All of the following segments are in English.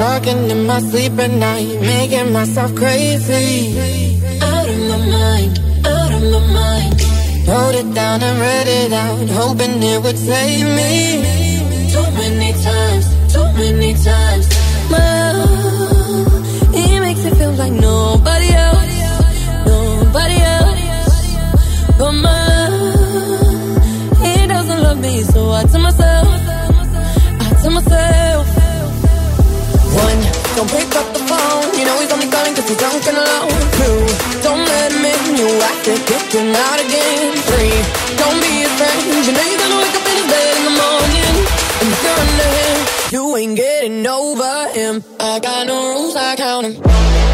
talking in my sleep at night, making myself crazy. Out of my mind, out of my mind. Wrote it down and read it out, hoping it would save me. Too many times, too many times. Well, he makes it feel like nobody else, nobody else. But he doesn't love me, so I tell myself, one, don't pick up the phone, you know he's only calling cause he's drunk and alone. Two, don't let him in, you have to kick him out again. Three, don't be his friend, you know you're gonna wake up in his bed in the morning. And if you're under him, you ain't getting over him. I got no rules, I count him.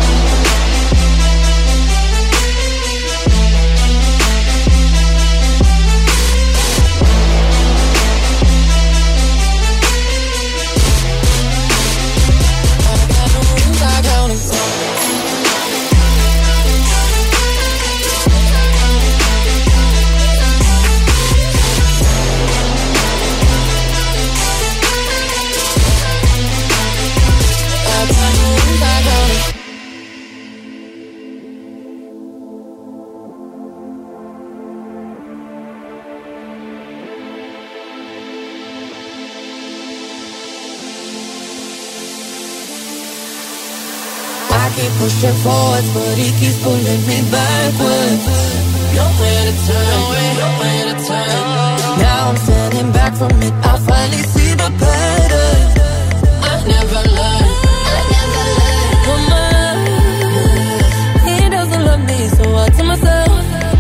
I keep pushing forwards, but he keeps pulling me backwards. Nowhere to turn, nowhere to turn. Now I'm standing back from it, I finally see the pattern. I never learned, I never learned. He doesn't love me, so I tell myself,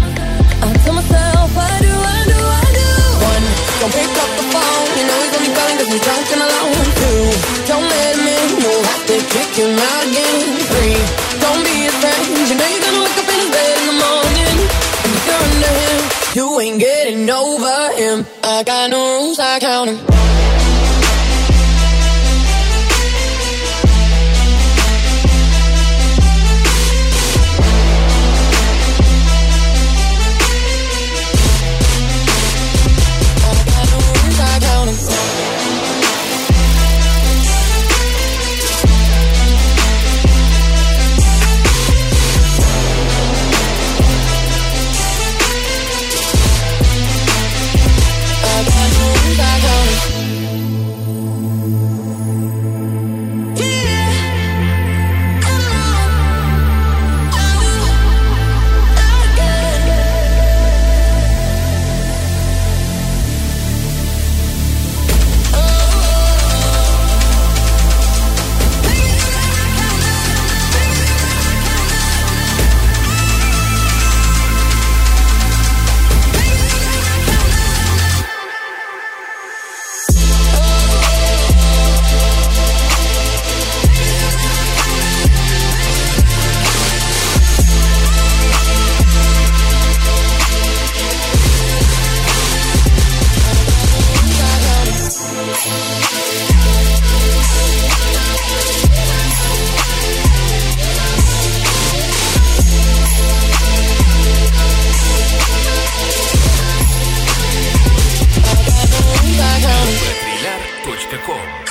I do. One, don't pick up the phone, you know he's only calling cause he's drunk and alone. Two, don't let him in, you'll have to kick him out again. Three, don't be his friend, you know you're gonna wake up in his bed in the morning. And if you're under him, you ain't getting over him. I got no rules, I count him. Pilar.com